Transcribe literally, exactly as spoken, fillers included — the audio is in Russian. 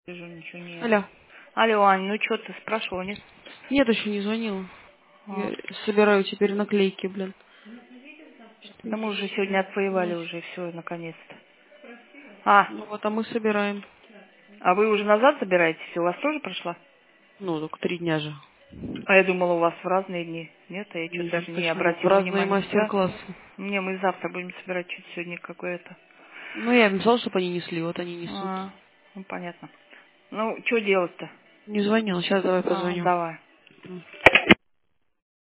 Вижу, ничего нет. Алло. Алло, Ань, ну что ты спрашивала, нет? Нет, еще не звонила. А, Я собираю теперь наклейки, блин. да мы уже сегодня отвоевали Восемь. уже все, наконец-то. А, Ну вот, а мы собираем. а вы уже назад собираетесь? У вас тоже прошла? Ну, только три дня же. А я думала, у вас в разные дни. Нет, а я что-то М, даже не Почему? обратила Разные внимания. Да? мастер-классы. Не, мы завтра будем собирать что-то сегодня какое-то. Ну, я им сказала, чтобы они несли, вот они несут. А, ну понятно. Ну, что делать-то? Не звонила, сейчас давай А, позвоню. давай. М.